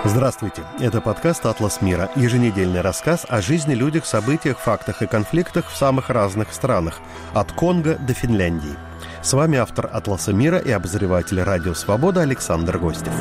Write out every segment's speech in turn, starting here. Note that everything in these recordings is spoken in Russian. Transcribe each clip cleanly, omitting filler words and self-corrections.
Здравствуйте, это подкаст «Атлас мира», еженедельный рассказ о жизни, людях, событиях, фактах и конфликтах в самых разных странах, от Конго до Финляндии. С вами автор «Атласа мира» и обозреватель «Радио Свобода» Александр Гостев.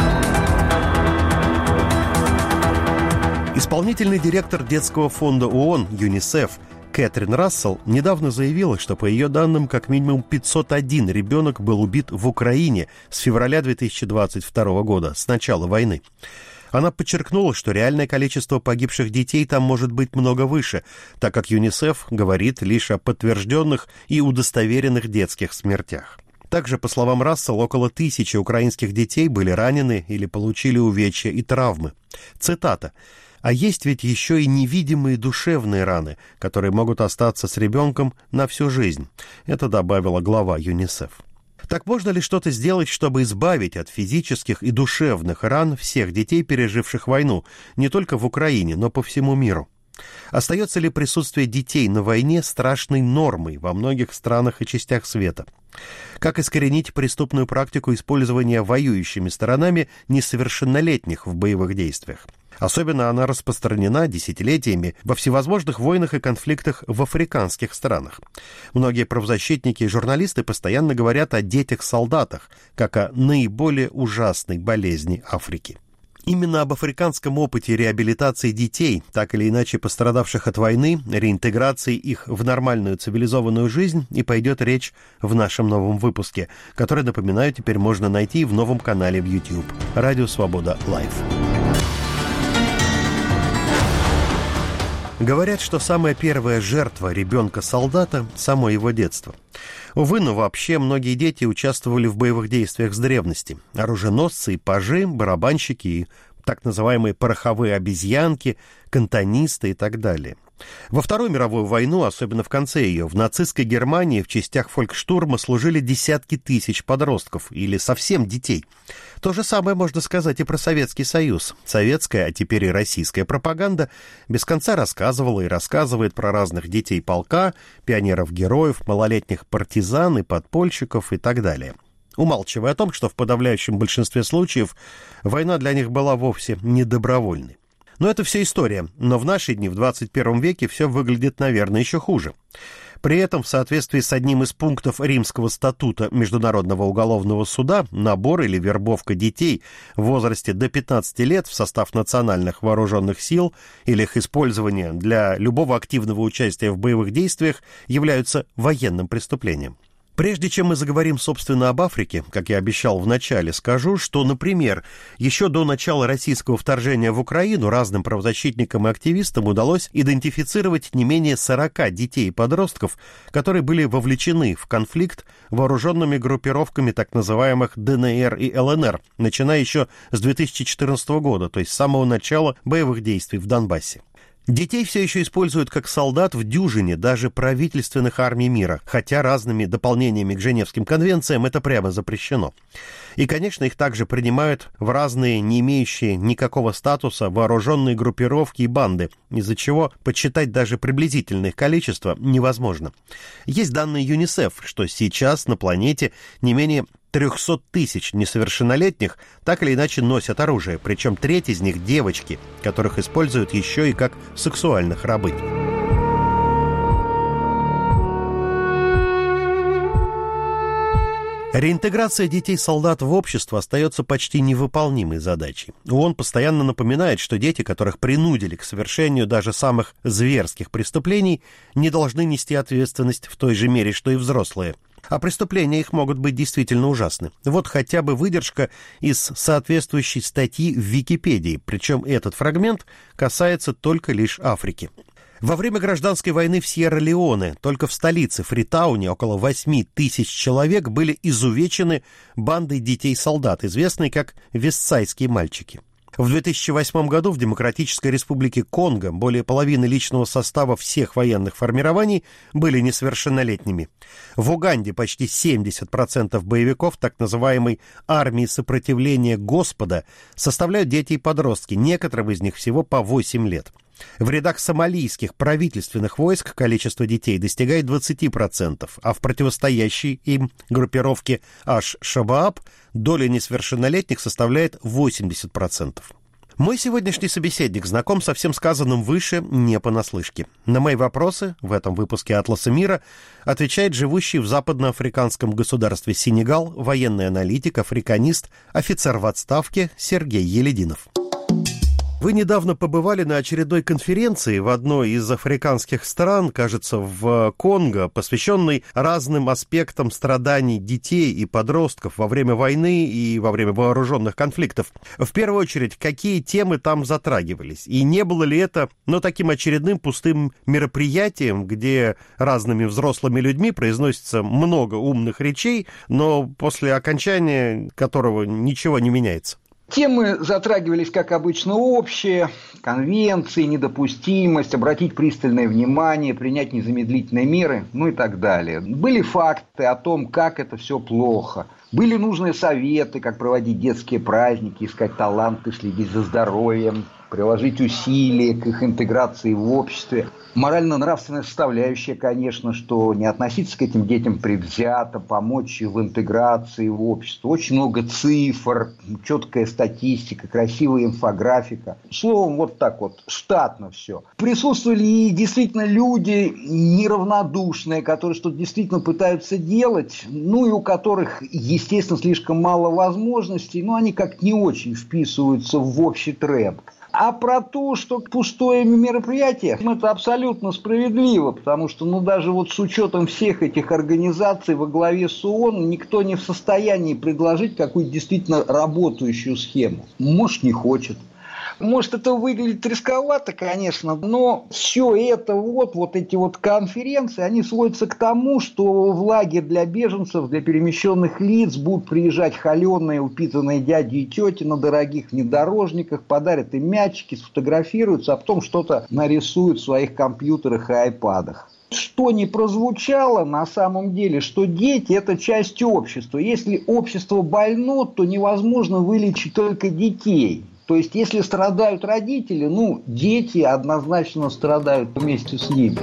Исполнительный директор детского фонда ООН ЮНИСЕФ Кэтрин Рассел недавно заявила, что, по ее данным, как минимум 501 ребенок был убит в Украине с февраля 2022 года, с начала войны. Она подчеркнула, что реальное количество погибших детей там может быть много выше, так как ЮНИСЕФ говорит лишь о подтвержденных и удостоверенных детских смертях. Также, по словам Рассел, около 1000 украинских детей были ранены или получили увечья и травмы. Цитата: «А есть ведь еще и невидимые душевные раны, которые могут остаться с ребенком на всю жизнь», — это добавила глава ЮНИСЕФ. Так можно ли что-то сделать, чтобы избавить от физических и душевных ран всех детей, переживших войну, не только в Украине, но по всему миру? Остается ли присутствие детей на войне страшной нормой во многих странах и частях света? Как искоренить преступную практику использования воюющими сторонами несовершеннолетних в боевых действиях? Особенно она распространена десятилетиями во всевозможных войнах и конфликтах в африканских странах. Многие правозащитники и журналисты постоянно говорят о детях-солдатах, как о наиболее ужасной болезни Африки. Именно об африканском опыте реабилитации детей, так или иначе пострадавших от войны, реинтеграции их в нормальную цивилизованную жизнь, и пойдет речь в нашем новом выпуске, который, напоминаю, теперь можно найти в новом канале в YouTube «Радио Свобода Лайв». Говорят, что самая первая жертва ребенка-солдата – само его детство. Увы, но вообще многие дети участвовали в боевых действиях с древности. Оруженосцы и пажи, барабанщики и так называемые пороховые обезьянки, кантонисты и так далее. Во Вторую мировую войну, особенно в конце ее, в нацистской Германии в частях фолькштурма служили десятки тысяч подростков или совсем детей. То же самое можно сказать и про Советский Союз. Советская, а теперь и российская пропаганда без конца рассказывала и рассказывает про разных детей полка, пионеров-героев, малолетних партизан и подпольщиков и так далее, умалчивая о том, что в подавляющем большинстве случаев война для них была вовсе не добровольной. Но это все история, но в наши дни, в 21 веке, все выглядит, наверное, еще хуже. При этом, в соответствии с одним из пунктов Римского статута Международного уголовного суда, набор или вербовка детей в возрасте до 15 лет в состав национальных вооруженных сил или их использование для любого активного участия в боевых действиях являются военным преступлением. Прежде чем мы заговорим, собственно, об Африке, как я обещал в начале, скажу, что, например, еще до начала российского вторжения в Украину разным правозащитникам и активистам удалось идентифицировать не менее 40 детей и подростков, которые были вовлечены в конфликт вооруженными группировками так называемых ДНР и ЛНР, начиная еще с 2014 года, то есть с самого начала боевых действий в Донбассе. Детей все еще используют как солдат в дюжине даже правительственных армий мира, хотя разными дополнениями к Женевским конвенциям это прямо запрещено. И, конечно, их также принимают в разные, не имеющие никакого статуса, вооруженные группировки и банды, из-за чего подсчитать даже приблизительное их количество невозможно. Есть данные ЮНИСЕФ, что сейчас на планете не менее 300 тысяч несовершеннолетних так или иначе носят оружие, причем треть из них – девочки, которых используют еще и как сексуальных рабынь. Реинтеграция детей-солдат в общество остается почти невыполнимой задачей. ООН постоянно напоминает, что дети, которых принудили к совершению даже самых зверских преступлений, не должны нести ответственность в той же мере, что и взрослые. А преступления их могут быть действительно ужасны. Вот хотя бы выдержка из соответствующей статьи в Википедии, причем этот фрагмент касается только лишь Африки. Во время гражданской войны в Сьерра-Леоне только в столице Фритауне около 8 тысяч человек были изувечены бандой детей-солдат, известной как «Вестсайдские мальчики». В 2008 году в Демократической Республике Конго более половины личного состава всех военных формирований были несовершеннолетними. В Уганде почти 70% боевиков так называемой «армии сопротивления Господа» составляют дети и подростки, некоторым из них всего по 8 лет. В рядах сомалийских правительственных войск количество детей достигает 20%, а в противостоящей им группировке Аш-Шабааб доля несовершеннолетних составляет 80%. Мой сегодняшний собеседник знаком со всем сказанным выше не понаслышке. На мои вопросы в этом выпуске «Атласа мира» отвечает живущий в западноафриканском государстве Сенегал военный аналитик, африканист, офицер в отставке Сергей Елединов. Вы недавно побывали на очередной конференции в одной из африканских стран, кажется, в Конго, посвященной разным аспектам страданий детей и подростков во время войны и во время вооруженных конфликтов. В первую очередь, какие темы там затрагивались? И не было ли это, таким очередным пустым мероприятием, где разными взрослыми людьми произносится много умных речей, но после окончания которого ничего не меняется? Темы затрагивались, как обычно, общие: конвенции, недопустимость, обратить пристальное внимание, принять незамедлительные меры, и так далее. Были факты о том, как это все плохо. Были нужные советы, как проводить детские праздники, искать таланты, следить за здоровьем, приложить усилия к их интеграции в обществе. Морально-нравственная составляющая, конечно, что не относиться к этим детям предвзято, помочь в интеграции в общество. Очень много цифр, четкая статистика, красивая инфографика. Словом, вот так вот, штатно все. Присутствовали и действительно люди неравнодушные, которые что-то действительно пытаются делать, и у которых, естественно, слишком мало возможностей, но они как не очень вписываются в общий тренд. А про то, что пустое мероприятие, это абсолютно справедливо, потому что, даже с учетом всех этих организаций во главе с ООН, никто не в состоянии предложить какую-то действительно работающую схему. Может, не хочет. Может, это выглядит рисковато, конечно, но все это, эти конференции, они сводятся к тому, что в лагерь для беженцев, для перемещенных лиц будут приезжать холеные, упитанные дяди и тети на дорогих внедорожниках, подарят им мячики, сфотографируются, а потом что-то нарисуют в своих компьютерах и айпадах. Что не прозвучало на самом деле, что дети – это часть общества. Если общество больно, то невозможно вылечить только детей. То есть, если страдают родители, дети однозначно страдают вместе с ними.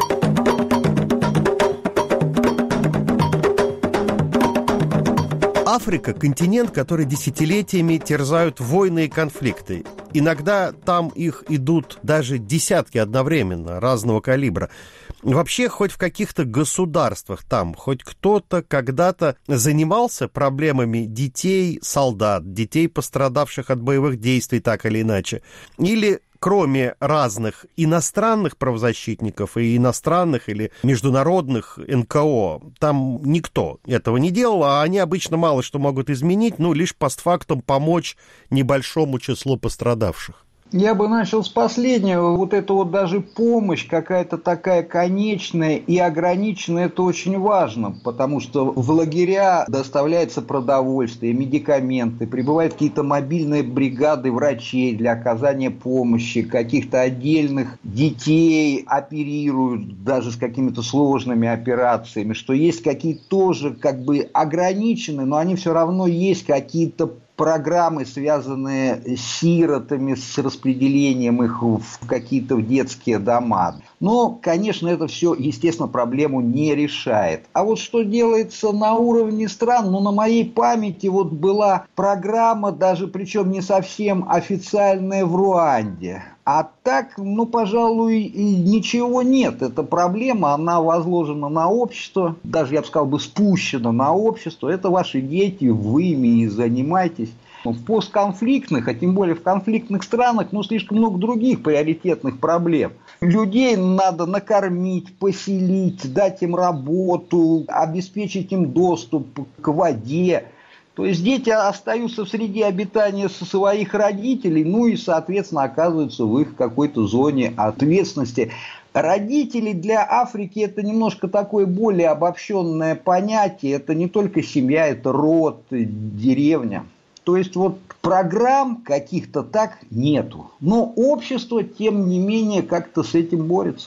Африка – континент, который десятилетиями терзают войны и конфликты. Иногда там их идут даже десятки одновременно, разного калибра. Вообще, хоть в каких-то государствах там, хоть кто-то когда-то занимался проблемами детей, солдат, детей, пострадавших от боевых действий так или иначе? Или кроме разных иностранных правозащитников и иностранных или международных НКО, там никто этого не делал, а они обычно мало что могут изменить, лишь постфактум помочь небольшому числу пострадавших? Я бы начал с последнего. Это даже помощь какая-то такая конечная и ограниченная, это очень важно, потому что в лагеря доставляется продовольствие, медикаменты, прибывают какие-то мобильные бригады врачей для оказания помощи, каких-то отдельных детей оперируют даже с какими-то сложными операциями, что есть какие-то тоже ограниченные, но они все равно есть какие-то программы, связанные с сиротами, с распределением их в какие-то детские дома. Но, конечно, это все, естественно, проблему не решает. А что делается на уровне стран? На моей памяти была программа, даже причем не совсем официальная, в Руанде. А так, пожалуй, ничего нет. Эта проблема, она возложена на общество, даже, я бы сказал, спущена на общество. Это ваши дети, вы ими и занимаетесь. В постконфликтных, а тем более в конфликтных странах, слишком много других приоритетных проблем. Людей надо накормить, поселить, дать им работу, обеспечить им доступ к воде. То есть дети остаются в среде обитания своих родителей, и, соответственно, оказываются в их какой-то зоне ответственности. Родители для Африки – это немножко такое более обобщенное понятие. Это не только семья, это род, деревня. То есть программ каких-то так нету. Но общество, тем не менее, как-то с этим борется.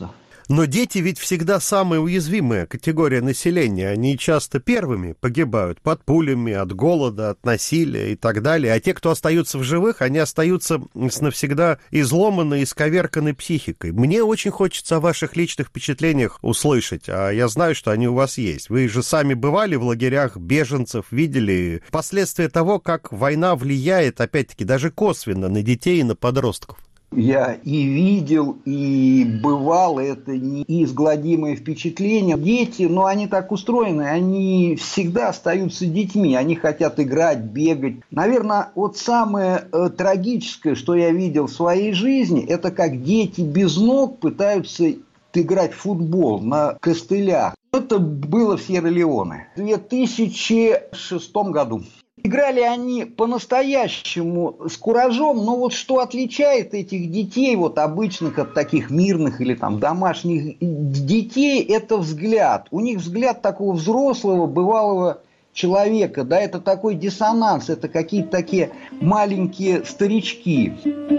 Но дети ведь всегда самая уязвимая категория населения. Они часто первыми погибают под пулями, от голода, от насилия и так далее. А те, кто остаются в живых, они остаются с навсегда изломанной, исковерканной психикой. Мне очень хочется о ваших личных впечатлениях услышать, а я знаю, что они у вас есть. Вы же сами бывали в лагерях беженцев, видели последствия того, как война влияет, опять-таки, даже косвенно на детей и на подростков. Я и видел, и бывал, это неизгладимое впечатление. Дети, они так устроены, они всегда остаются детьми, они хотят играть, бегать. Наверное, вот самое трагическое, что я видел в своей жизни, это как дети без ног пытаются играть в футбол на костылях. Это было в Сьерра-Леоне в 2006 году. Играли они по-настоящему с куражом, но вот что отличает этих детей, вот обычных от таких мирных или там домашних детей, это взгляд. У них взгляд такого взрослого, бывалого человека, да, это такой диссонанс, это какие-то такие маленькие старички.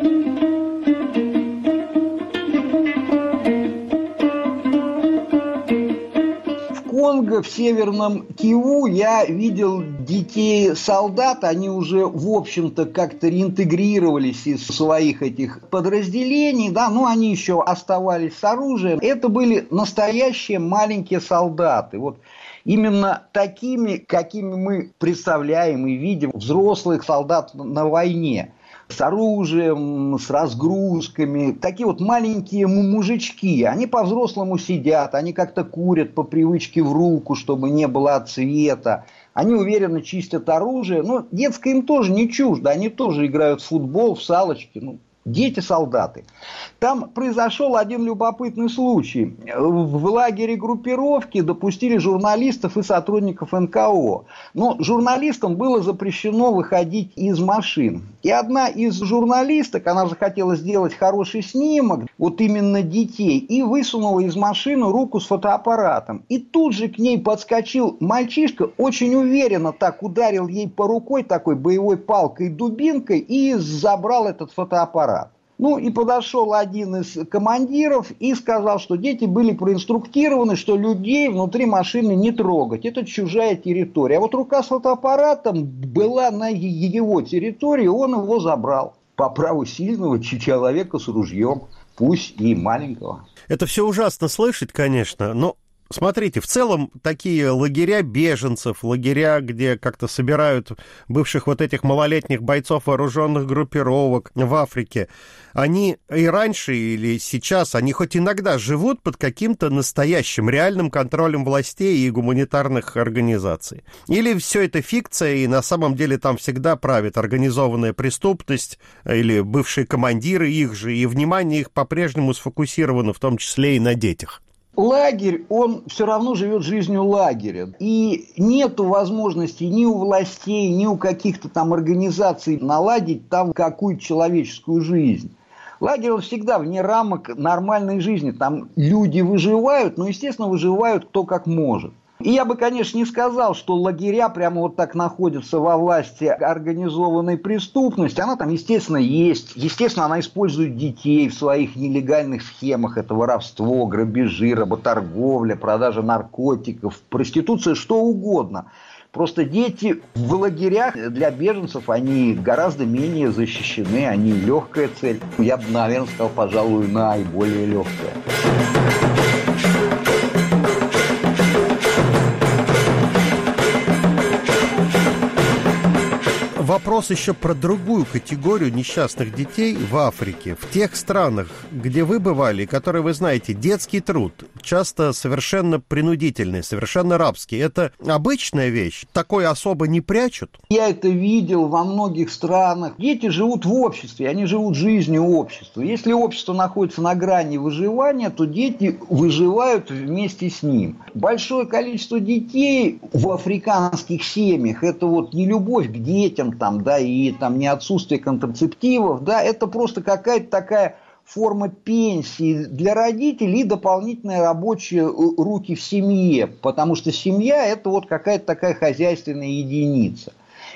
Конго, в Северном Киву я видел детей солдат, они уже, в общем-то, как-то реинтегрировались из своих этих подразделений, да, но они еще оставались с оружием. Это были настоящие маленькие солдаты, вот именно такими, какими мы представляем и видим взрослых солдат на войне. С оружием, с разгрузками. Такие вот маленькие мужички. Они по-взрослому сидят, они как-то курят по привычке в руку, чтобы не было отсвета. Они уверенно чистят оружие. Но детское им тоже не чуждо. Они тоже играют в футбол, в салочки. Дети-солдаты. Там произошел один любопытный случай. В лагере группировки допустили журналистов и сотрудников НКО. Но журналистам было запрещено выходить из машин. И одна из журналисток, она же хотела сделать хороший снимок, вот именно детей, и высунула из машины руку с фотоаппаратом. И тут же к ней подскочил мальчишка, очень уверенно так ударил ей по рукой такой боевой палкой, дубинкой и забрал этот фотоаппарат. И подошел один из командиров и сказал, что дети были проинструктированы, что людей внутри машины не трогать. Это чужая территория. А вот рука с фотоаппаратом была на его территории, он его забрал. По праву сильного человека с ружьем, пусть и маленького. Это все ужасно слышать, конечно, но... Смотрите, в целом такие лагеря беженцев, лагеря, где как-то собирают бывших вот этих малолетних бойцов вооруженных группировок в Африке, они и раньше или сейчас, они хоть иногда живут под каким-то настоящим реальным контролем властей и гуманитарных организаций. Или все это фикция, и на самом деле там всегда правит организованная преступность или бывшие командиры их же, и внимание их по-прежнему сфокусировано в том числе и на детях. Лагерь, он все равно живет жизнью лагеря. И нет возможности ни у властей, ни у каких-то там организаций наладить там какую-то человеческую жизнь. Лагерь, он всегда вне рамок нормальной жизни. Там люди выживают, но, естественно, выживают кто как может. И я бы, конечно, не сказал, что лагеря прямо вот так находятся во власти организованной преступности. Она там, естественно, есть. Естественно, она использует детей в своих нелегальных схемах. Это воровство, грабежи, работорговля, продажа наркотиков, проституция, что угодно. Просто дети в лагерях для беженцев, они гораздо менее защищены, они легкая цель. Я бы, наверное, сказал, пожалуй, наиболее легкая. Вопрос еще про другую категорию несчастных детей в Африке. В тех странах, где вы бывали, которые вы знаете, детский труд, часто совершенно принудительный, совершенно рабский. Это обычная вещь? Такое особо не прячут? Я это видел во многих странах. Дети живут в обществе, они живут жизнью общества. Если общество находится на грани выживания, то дети выживают вместе с ним. Большое количество детей в африканских семьях – это вот не любовь к детям, там, да, и там не отсутствие контрацептивов, да, это просто какая-то такая форма пенсии для родителей и дополнительные рабочие руки в семье, потому что семья – это вот какая-то такая хозяйственная единица.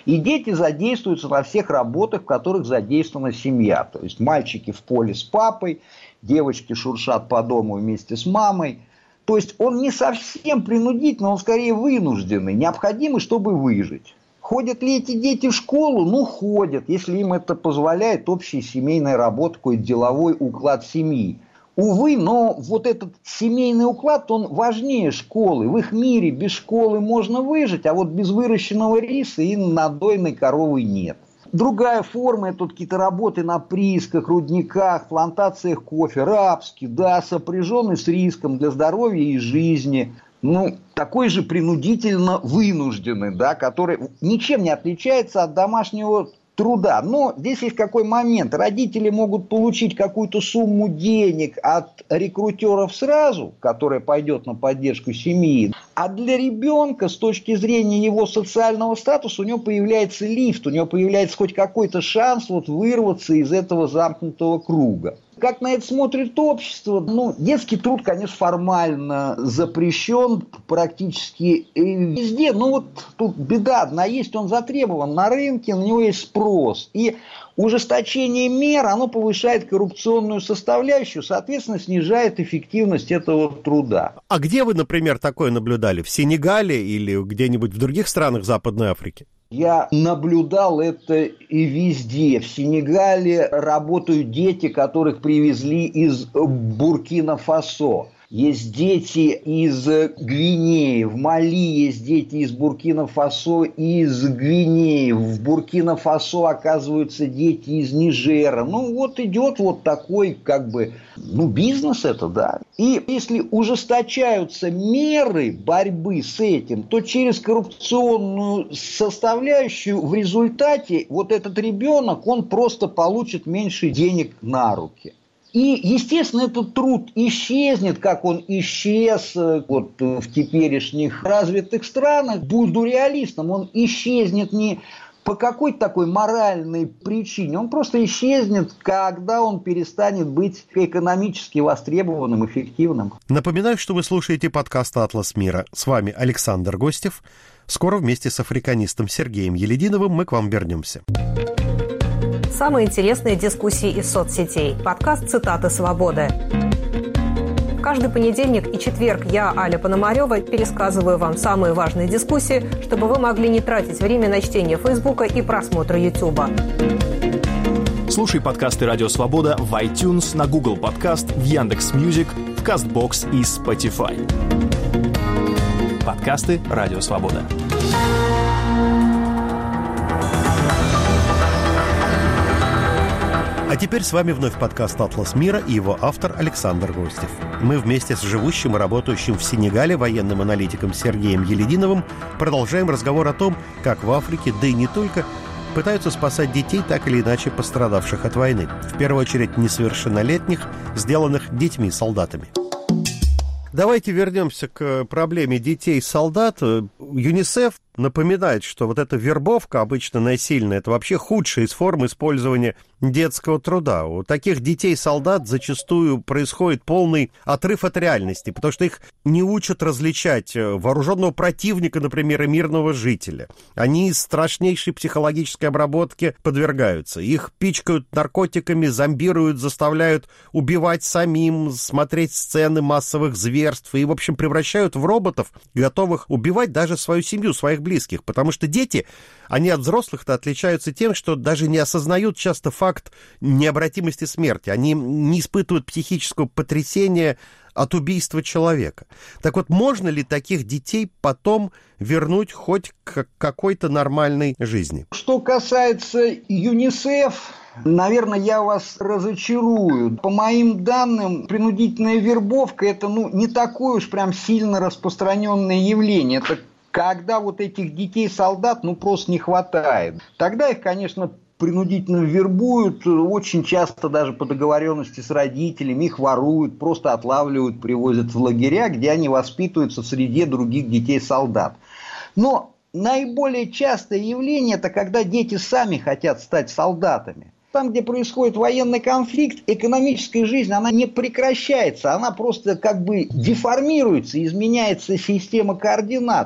И дети задействуются на всех работах, в которых задействована семья. То есть мальчики в поле с папой, девочки шуршат по дому вместе с мамой. То есть он не совсем принудительный, он скорее вынужденный, необходимый, чтобы выжить. Ходят ли эти дети в школу? Ну, ходят, если им это позволяет общая семейная работа, какой-то деловой уклад семьи. Увы, но вот этот семейный уклад, он важнее школы. В их мире без школы можно выжить, а вот без выращенного риса и надойной коровы нет. Другая форма – это какие-то работы на приисках, рудниках, плантациях кофе, рабский, да, сопряженный с риском для здоровья и жизни. Ну, такой же принудительно вынужденный, да, который ничем не отличается от домашнего труда. Но здесь есть какой момент. Родители могут получить какую-то сумму денег от рекрутеров сразу, которая пойдет на поддержку семьи. А для ребенка, с точки зрения его социального статуса, у него появляется лифт, у него появляется хоть какой-то шанс вот вырваться из этого замкнутого круга. Как на это смотрит общество? Ну, детский труд, конечно, формально запрещен практически везде. Но вот тут беда одна есть, он затребован на рынке, на него есть спрос. И ужесточение мер, оно повышает коррупционную составляющую, соответственно, снижает эффективность этого труда. А где вы, например, такое наблюдали? В Сенегале или где-нибудь в других странах Западной Африки? Я наблюдал это и везде. В Сенегале работают дети, которых привезли из Буркина-Фасо. Есть дети из Гвинеи, в Мали есть дети из Буркина-Фасо и из Гвинеи, в Буркина-Фасо оказываются дети из Нигера. Ну вот идет вот такой как бы, ну бизнес это, да. И если ужесточаются меры борьбы с этим, то через коррупционную составляющую в результате вот этот ребенок, он просто получит меньше денег на руки. И, естественно, этот труд исчезнет, как он исчез вот в теперешних развитых странах. Буду реалистом, он исчезнет не по какой-то такой моральной причине, он просто исчезнет, когда он перестанет быть экономически востребованным, эффективным. Напоминаю, что вы слушаете подкаст «Атлас мира». С вами Александр Гостев. Скоро вместе с африканистом Сергеем Елединовым мы к вам вернемся. Самые интересные дискуссии из соцсетей. Подкаст «Цитаты свободы». Каждый понедельник и четверг я, Аля Пономарева, пересказываю вам самые важные дискуссии, чтобы вы могли не тратить время на чтение Фейсбука и просмотр Ютуба. Слушай подкасты «Радио Свобода» в iTunes, на Google Подкаст, в Яндекс.Мьюзик, в Castbox и Spotify. Подкасты «Радио Свобода». А теперь с вами вновь подкаст «Атлас мира» и его автор Александр Гостев. Мы вместе с живущим и работающим в Сенегале военным аналитиком Сергеем Елединовым продолжаем разговор о том, как в Африке, да и не только, пытаются спасать детей, так или иначе пострадавших от войны. В первую очередь несовершеннолетних, сделанных детьми-солдатами. Давайте вернемся к проблеме детей-солдат. ЮНИСЕФ напоминает, что вот эта вербовка, обычно насильная, это вообще худшая из форм использования детского труда. У таких детей-солдат зачастую происходит полный отрыв от реальности, потому что их не учат различать вооруженного противника, например, и мирного жителя. Они страшнейшей психологической обработке подвергаются. Их пичкают наркотиками, зомбируют, заставляют убивать самим, смотреть сцены массовых зверств и, в общем, превращают в роботов, готовых убивать даже свою семью, своих близких, потому что дети, они от взрослых-то отличаются тем, что даже не осознают часто факт необратимости смерти. Они не испытывают психического потрясения от убийства человека. Так вот, можно ли таких детей потом вернуть хоть к какой-то нормальной жизни? Что касается ЮНИСЕФ, наверное, я вас разочарую. По моим данным, принудительная вербовка – это не такое уж прям сильно распространенное явление. Это когда вот этих детей-солдат просто не хватает. Тогда их, конечно, принудительно вербуют, очень часто даже по договоренности с родителями, их воруют, просто отлавливают, привозят в лагеря, где они воспитываются в среде других детей-солдат. Но наиболее частое явление – это когда дети сами хотят стать солдатами. Там, где происходит военный конфликт, экономическая жизнь, она не прекращается, она просто как бы деформируется, изменяется система координат.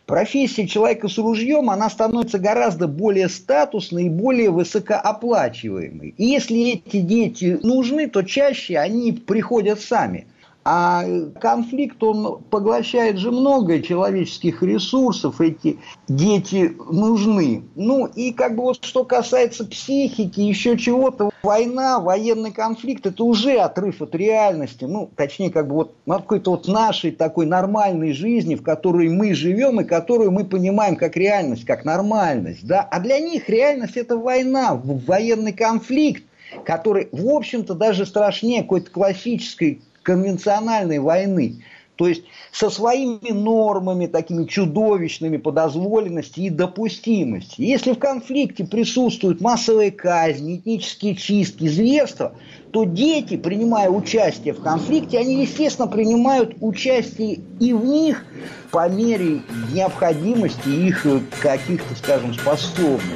профессия человека с ружьем, она становится гораздо более статусной и более высокооплачиваемой. И если эти дети нужны, то чаще они приходят сами. А конфликт, он поглощает же много человеческих ресурсов, эти дети нужны. Ну и как бы вот что касается психики, еще чего-то, война, военный конфликт, это уже отрыв от реальности, ну точнее как бы вот от какой-то вот нашей такой нормальной жизни, в которой мы живем и которую мы понимаем как реальность, как нормальность, да. А для них реальность это война, военный конфликт, который, в общем-то, даже страшнее какой-то классической конвенциональной войны, то есть со своими нормами, такими чудовищными по дозволенности и допустимости. Если в конфликте присутствуют массовые казни, этнические чистки, зверства, то дети, принимая участие в конфликте, они, естественно, принимают участие и в них по мере необходимости их каких-то, скажем, способностей.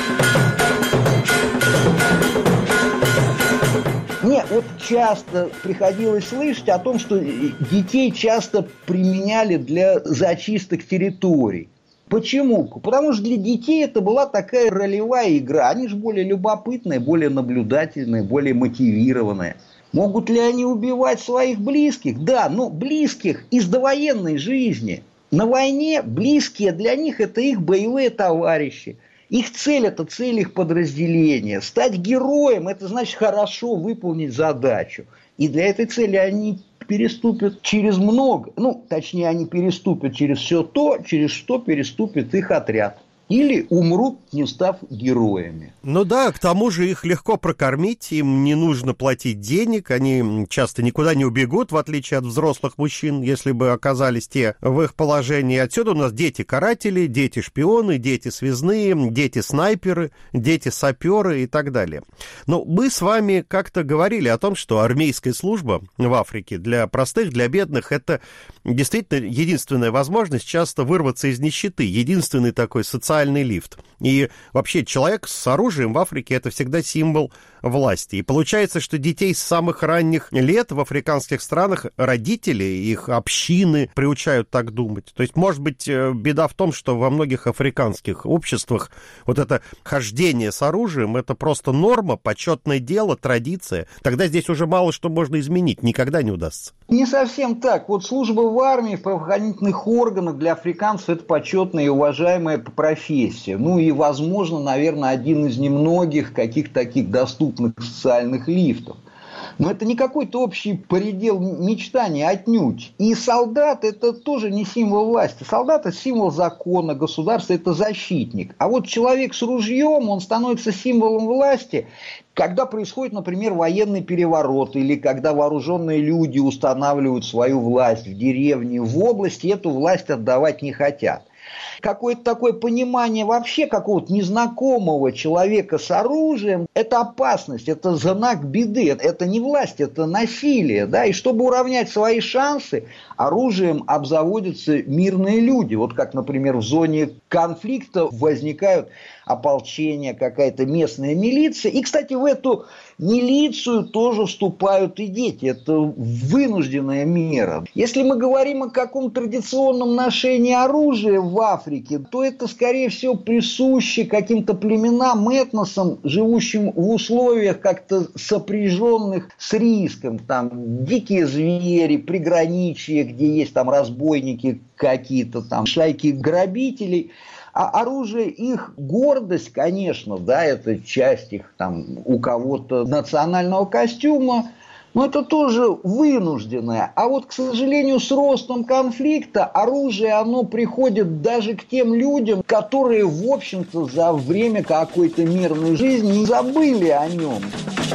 Мне вот часто приходилось слышать о том, что детей часто применяли для зачисток территорий. Почему? Потому что для детей это была такая ролевая игра. Они же более любопытные, более наблюдательные, более мотивированные. Могут ли они убивать своих близких? Да, но близких из довоенной жизни. На войне близкие для них это их боевые товарищи. Их цель – это цель их подразделения. Стать героем – это значит хорошо выполнить задачу. И для этой цели они переступят через много. Ну, точнее, они переступят через все то, через что переступит их отряд. Или умрут, не став героями. Ну да, к тому же их легко прокормить, им не нужно платить денег, они часто никуда не убегут, в отличие от взрослых мужчин, если бы оказались те в их положении. Отсюда у нас дети-каратели, дети-шпионы, дети-связные, дети-снайперы, дети-саперы и так далее. Но мы с вами как-то говорили о том, что армейская служба в Африке для простых, для бедных, это действительно единственная возможность часто вырваться из нищеты, единственный такой социальный лифт. И вообще человек с оружием в Африке – это всегда символ власти. И получается, что детей с самых ранних лет в африканских странах родители, их общины приучают так думать. То есть, может быть, беда в том, что во многих африканских обществах вот это хождение с оружием – это просто норма, почетное дело, традиция. Тогда здесь уже мало что можно изменить, никогда не удастся. Не совсем так. Вот служба в армии, в правоохранительных органах для африканцев – это почетная и уважаемая профессия. Ну и, возможно, наверное, один из немногих каких-то таких доступных социальных лифтов. Но это не какой-то общий предел мечтаний отнюдь. И солдат – это тоже не символ власти. Солдат – это символ закона, государства – это защитник. А вот человек с ружьем, он становится символом власти, когда происходит, например, военный переворот, или когда вооруженные люди устанавливают свою власть в деревне, в области, эту власть отдавать не хотят. Какое-то такое понимание вообще какого-то незнакомого человека с оружием – это опасность, это знак беды, это не власть, это насилие. Да? И чтобы уравнять свои шансы, оружием обзаводятся мирные люди. Вот как, например, в зоне конфликта возникают ополчения, какая-то местная милиция. И, кстати, в эту милицию тоже вступают и дети. Это вынужденная мера. Если мы говорим о каком-то традиционном ношении оружия в Африке, то это, скорее всего, присуще каким-то племенам, этносам, живущим в условиях как-то сопряженных с риском. Там дикие звери, приграничья, где есть там разбойники какие-то, там шайки грабителей. А оружие их гордость, конечно, да, это часть их там у кого-то национального костюма, но это тоже вынужденное. А вот, к сожалению, с ростом конфликта оружие, оно приходит даже к тем людям, которые, в общем-то, за время какой-то мирной жизни не забыли о нем.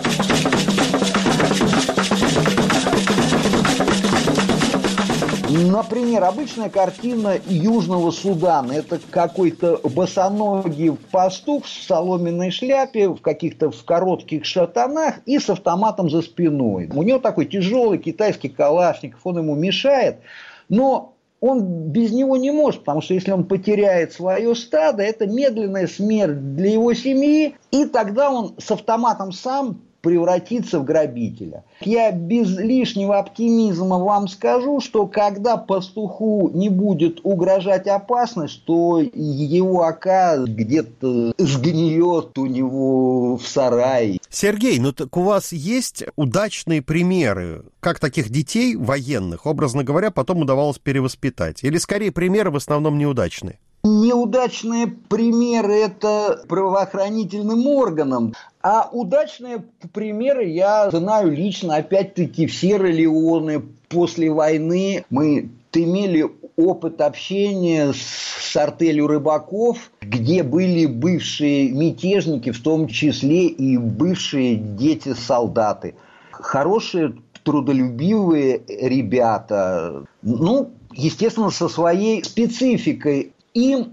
Например, обычная картина Южного Судана. Это какой-то босоногий пастух в соломенной шляпе, в каких-то в коротких шатанах и с автоматом за спиной. У него такой тяжелый китайский калашников, он ему мешает, но он без него не может, потому что если он потеряет свое стадо, это медленная смерть для его семьи, и тогда он с автоматом сам превратиться в грабителя. Я без лишнего оптимизма вам скажу, что когда пастуху не будет угрожать опасность, то его ока где-то сгниет у него в сарае. Сергей, ну так у вас есть удачные примеры, как таких детей военных, образно говоря, потом удавалось перевоспитать? Или скорее примеры в основном неудачные? Неудачные примеры – это правоохранительным органам, а удачные примеры я знаю лично. Опять-таки в Сьерра-Леоне после войны мы имели опыт общения с артелью рыбаков, где были бывшие мятежники, в том числе и бывшие дети-солдаты. Хорошие, трудолюбивые ребята, естественно, со своей спецификой. Им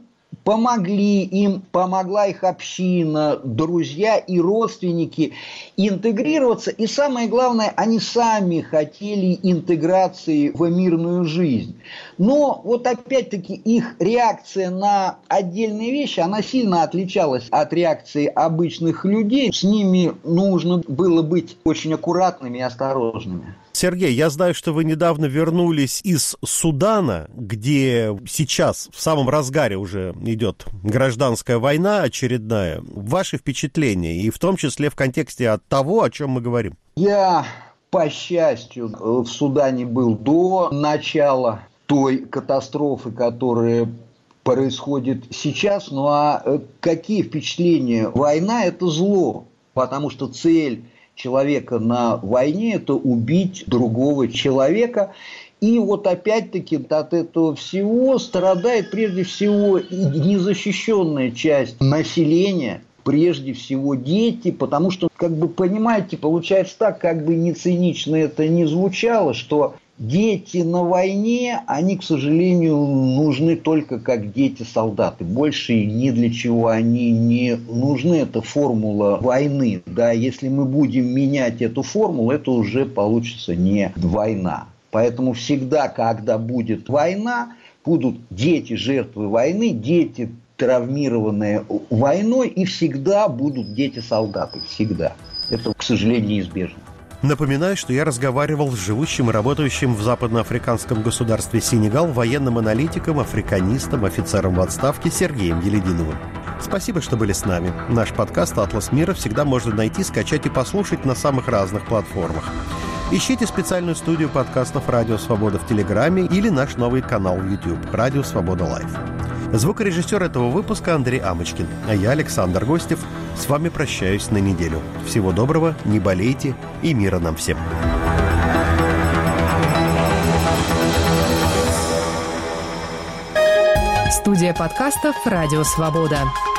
помогла их община, друзья и родственники интегрироваться. И самое главное, они сами хотели интеграции в мирную жизнь. Но вот опять-таки их реакция на отдельные вещи, она сильно отличалась от реакции обычных людей. С ними нужно было быть очень аккуратными и осторожными. Сергей, я знаю, что вы недавно вернулись из Судана, где сейчас в самом разгаре уже идет гражданская война очередная. Ваши впечатления, и в том числе в контексте от того, о чем мы говорим? Я, по счастью, в Судане был до начала той катастрофы, которая происходит сейчас. Ну а какие впечатления? Война – это зло, потому что цель человека на войне – это убить другого человека. И вот опять-таки от этого всего страдает прежде всего незащищенная часть населения, прежде всего дети, потому что, понимаете, получается так, как бы не цинично это ни звучало, что дети на войне, они, к сожалению, нужны только как дети-солдаты. Больше ни для чего они не нужны. Это формула войны. Да, если мы будем менять эту формулу, это уже получится не война. Поэтому всегда, когда будет война, будут дети жертвы войны, дети травмированные войной, и всегда будут дети-солдаты. Всегда. Это, к сожалению, неизбежно. Напоминаю, что я разговаривал с живущим и работающим в западноафриканском государстве Сенегал военным аналитиком, африканистом, офицером в отставке Сергеем Елединовым. Спасибо, что были с нами. Наш подкаст «Атлас мира» всегда можно найти, скачать и послушать на самых разных платформах. Ищите специальную студию подкастов «Радио Свобода» в Телеграме или наш новый канал в YouTube «Радио Свобода Лайв». Звукорежиссер этого выпуска Андрей Амочкин, а я, Александр Гостев, с вами прощаюсь на неделю. Всего доброго, не болейте и мира нам всем. Студия подкастов «Радио Свобода».